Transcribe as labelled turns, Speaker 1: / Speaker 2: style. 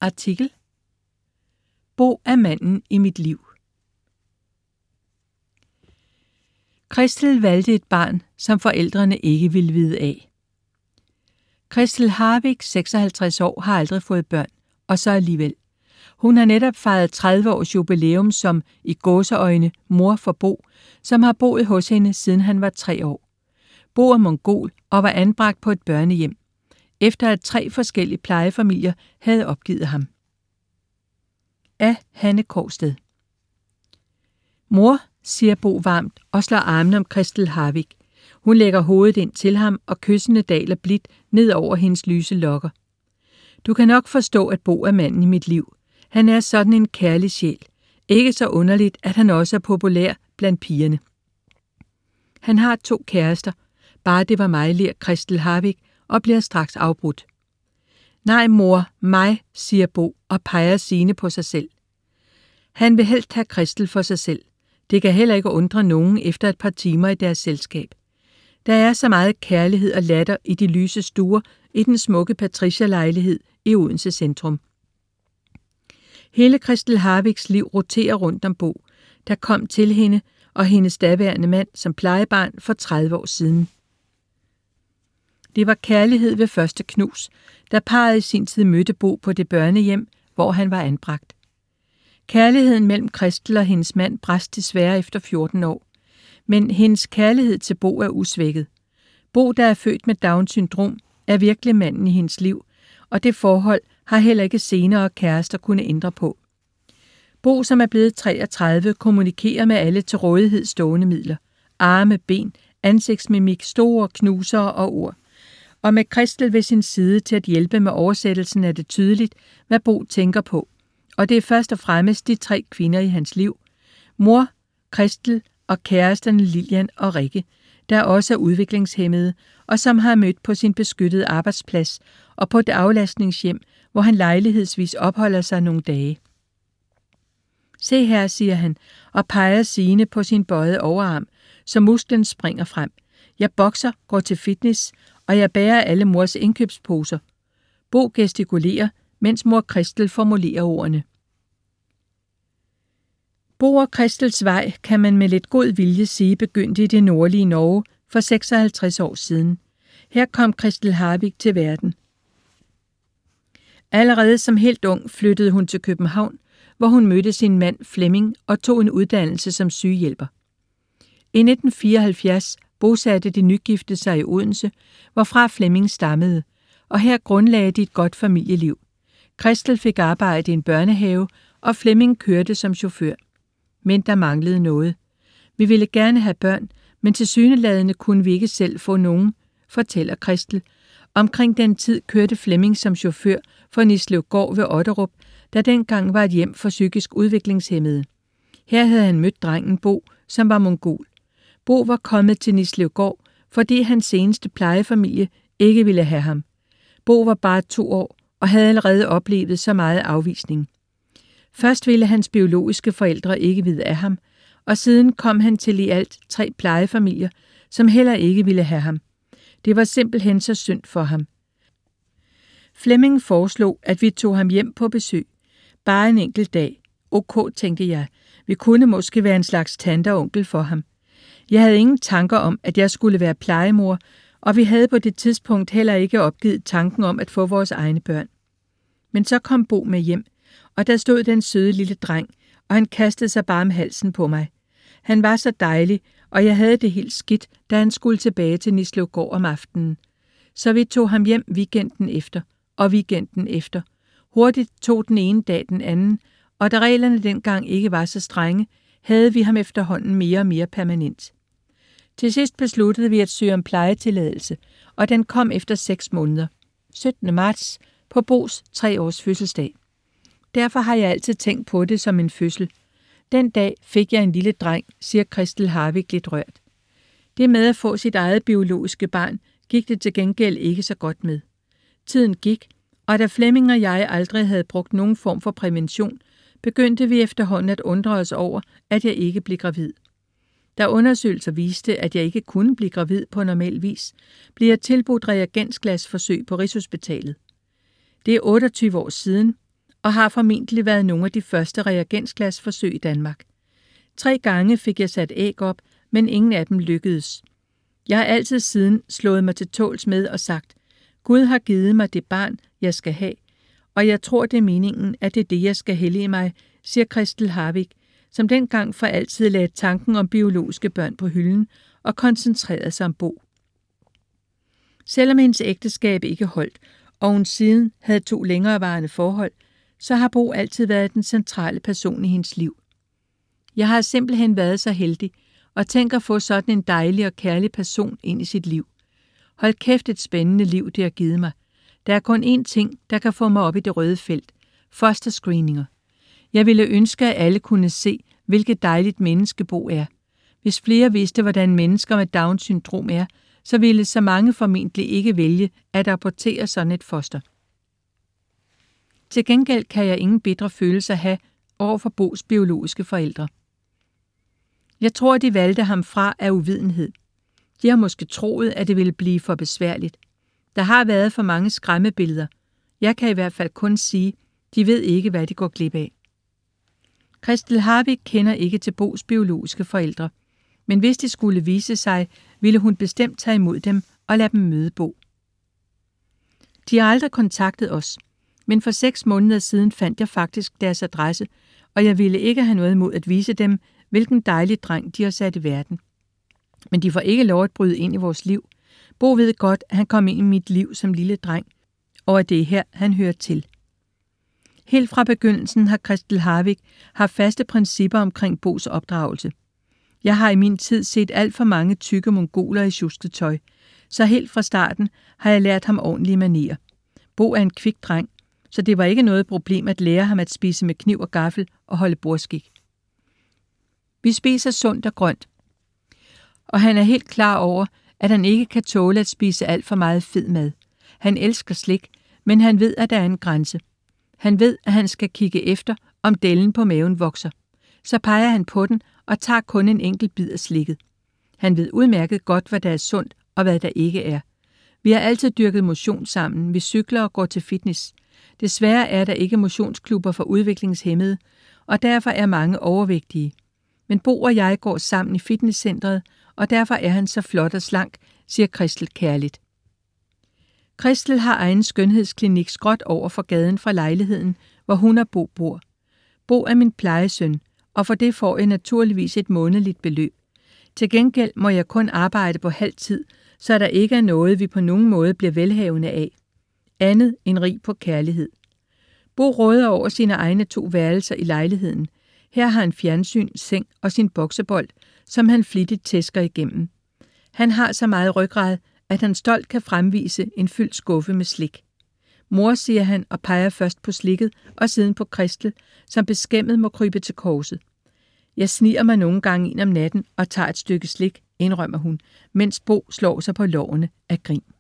Speaker 1: Artikel: Bo er manden i mit liv. Christel valgte et barn, som forældrene ikke ville vide af. Christel Harvig, 56 år, har aldrig fået børn, og så alligevel. Hun har netop fejret 30 års jubilæum som i gåseøjne mor for Bo, som har boet hos hende siden han var 3 år. Bo er mongol og var anbragt på et børnehjem, efter at 3 forskellige plejefamilier havde opgivet ham. Af Hanne Korsted. Mor, siger Bo varmt og slår armene om Christel Harvig. Hun lægger hovedet ind til ham, og kyssene daler blidt ned over hendes lyse lokker. Du kan nok forstå, at Bo er manden i mit liv. Han er sådan en kærlig sjæl. Ikke så underligt, at han også er populær blandt pigerne. Han har 2 kærester. Bare det var mig, ler Christel Harvig og bliver straks afbrudt. Nej, mor, mig, siger Bo og peger sigende på sig selv. Han vil helst have Christel for sig selv. Det kan heller ikke undre nogen efter et par timer i deres selskab. Der er så meget kærlighed og latter i de lyse stuer i den smukke Patricia-lejlighed i Odense centrum. Hele Christel Harvigs liv roterer rundt om Bo, der kom til hende og hendes daværende mand som plejebarn for 30 år siden. Det var kærlighed ved første knus, da parret i sin tid mødte Bo på det børnehjem, hvor han var anbragt. Kærligheden mellem Christel og hendes mand brast desværre efter 14 år, men hendes kærlighed til Bo er usvækket. Bo, der er født med Down-syndrom, er virkelig manden i hendes liv, og det forhold har heller ikke senere kærester kunne ændre på. Bo, som er blevet 33, kommunikerer med alle til rådighed stående midler. Arme, ben, ansigtsmimik, store knusere og ord. Og med Christel ved sin side til at hjælpe med oversættelsen er det tydeligt, hvad Bo tænker på. Og det er først og fremmest de 3 kvinder i hans liv. Mor, Christel og kæresterne Lilian og Rikke, der også er udviklingshæmmede, og som har mødt på sin beskyttede arbejdsplads og på det aflastningshjem, hvor han lejlighedsvis opholder sig nogle dage. Se her, siger han, og peger sigende på sin bøjede overarm, så musklen springer frem. Jeg bokser, går til fitness, og jeg bærer alle mors indkøbsposer. Bo gestikulerer, mens mor Christel formulerer ordene. Bo og Christels vej, kan man med lidt god vilje sige, begyndte i det nordlige Norge for 56 år siden. Her kom Christel Harvig til verden. Allerede som helt ung flyttede hun til København, hvor hun mødte sin mand Flemming og tog en uddannelse som sygehjælper. I 1974 bosatte de nygifte sig i Odense, hvorfra Flemming stammede, og her grundlagde de et godt familieliv. Christel fik arbejde i en børnehave, og Flemming kørte som chauffør. Men der manglede noget. Vi ville gerne have børn, men tilsyneladende kunne vi ikke selv få nogen, fortæller Christel. Omkring den tid kørte Flemming som chauffør for Nislevgård ved Otterup, der dengang var et hjem for psykisk udviklingshæmmede. Her havde han mødt drengen Bo, som var mongol. Bo var kommet til Nislevgård, fordi hans seneste plejefamilie ikke ville have ham. Bo var bare 2 år og havde allerede oplevet så meget afvisning. Først ville hans biologiske forældre ikke vide af ham, og siden kom han til i alt 3 plejefamilier, som heller ikke ville have ham. Det var simpelthen så synd for ham. Flemming foreslog, at vi tog ham hjem på besøg. Bare en enkelt dag. Okay, tænkte jeg. Vi kunne måske være en slags tante og onkel for ham. Jeg havde ingen tanker om, at jeg skulle være plejemor, og vi havde på det tidspunkt heller ikke opgivet tanken om at få vores egne børn. Men så kom Bo med hjem, og der stod den søde lille dreng, og han kastede sig bare om halsen på mig. Han var så dejlig, og jeg havde det helt skidt, da han skulle tilbage til Nislevgård om aftenen. Så vi tog ham hjem weekenden efter, og weekenden efter. Hurtigt tog den ene dag den anden, og da reglerne dengang ikke var så strenge, havde vi ham efterhånden mere og mere permanent. Til sidst besluttede vi at søge om plejetilladelse, og den kom efter 6 måneder. 17. marts på Bos 3-års fødselsdag. Derfor har jeg altid tænkt på det som en fødsel. Den dag fik jeg en lille dreng, siger Christel Harvig lidt rørt. Det med at få sit eget biologiske barn gik det til gengæld ikke så godt med. Tiden gik, og da Flemming og jeg aldrig havde brugt nogen form for prævention, begyndte vi efterhånden at undre os over, at jeg ikke blev gravid. Da undersøgelser viste, at jeg ikke kunne blive gravid på normal vis, blev jeg tilbudt reagensglasforsøg på Rigshospitalet. Det er 28 år siden, og har formentlig været nogle af de første reagensglasforsøg i Danmark. 3 gange fik jeg sat æg op, men ingen af dem lykkedes. Jeg har altid siden slået mig til tåls med og sagt, Gud har givet mig det barn, jeg skal have, og jeg tror, det er meningen, at det er det, jeg skal hellige mig, siger Christel Harvig, som dengang for altid lagde tanken om biologiske børn på hylden og koncentrerede sig om Bo. Selvom hendes ægteskab ikke holdt, og hun siden havde 2 længerevarende forhold, så har Bo altid været den centrale person i hendes liv. Jeg har simpelthen været så heldig, og tænker at få sådan en dejlig og kærlig person ind i sit liv. Hold kæft, et spændende liv, det har givet mig. Der er kun én ting, der kan få mig op i det røde felt. Fosterscreeninger. Jeg ville ønske, at alle kunne se, hvilket dejligt menneske Bo er. Hvis flere vidste, hvordan mennesker med Down-syndrom er, så ville så mange formentlig ikke vælge at abortere sådan et foster. Til gengæld kan jeg ingen bitre følelser have over for Bos biologiske forældre. Jeg tror, de valgte ham fra af uvidenhed. De har måske troet, at det ville blive for besværligt. Der har været for mange skræmmebilleder. Jeg kan i hvert fald kun sige, de ved ikke, hvad de går glip af. Christel Harvig kender ikke til Bos biologiske forældre, men hvis de skulle vise sig, ville hun bestemt tage imod dem og lade dem møde Bo. De har aldrig kontaktet os, men for 6 måneder siden fandt jeg faktisk deres adresse, og jeg ville ikke have noget imod at vise dem, hvilken dejlig dreng de har sat i verden. Men de får ikke lov at bryde ind i vores liv. Bo ved godt, at han kom ind i mit liv som lille dreng, og at det er her, han hører til. Helt fra begyndelsen har Christel Harvig haft faste principper omkring Bos opdragelse. Jeg har i min tid set alt for mange tykke mongoler i tjusketøj, så helt fra starten har jeg lært ham ordentlige manerer. Bo er en kvik dreng, så det var ikke noget problem at lære ham at spise med kniv og gaffel og holde bordskik. Vi spiser sundt og grønt, og han er helt klar over, at han ikke kan tåle at spise alt for meget fed mad. Han elsker slik, men han ved, at der er en grænse. Han ved, at han skal kigge efter, om dellen på maven vokser. Så peger han på den og tager kun en enkelt bid af slikket. Han ved udmærket godt, hvad der er sundt og hvad der ikke er. Vi har altid dyrket motion sammen. Vi cykler og går til fitness. Desværre er der ikke motionsklubber for udviklingshæmmede, og derfor er mange overvægtige. Men Bo og jeg går sammen i fitnesscentret, og derfor er han så flot og slank, siger Christel kærligt. Christel har egen skønhedsklinik skråt over for gaden fra lejligheden, hvor hun og Bo bor. Bo er min plejesøn, og for det får jeg naturligvis et månedligt beløb. Til gengæld må jeg kun arbejde på halv tid, så der ikke er noget, vi på nogen måde bliver velhavende af. Andet end rig på kærlighed. Bo råder over sine egne 2 værelser i lejligheden. Her har han fjernsyn, seng og sin boksebold, som han flittigt tæsker igennem. Han har så meget ryggrad, at han stolt kan fremvise en fyldt skuffe med slik. Mor, siger han og peger først på slikket og siden på Christel, som beskæmmet må krybe til korset. Jeg sniger mig nogle gange ind om natten og tager et stykke slik, indrømmer hun, mens Bo slår sig på lårene af grin.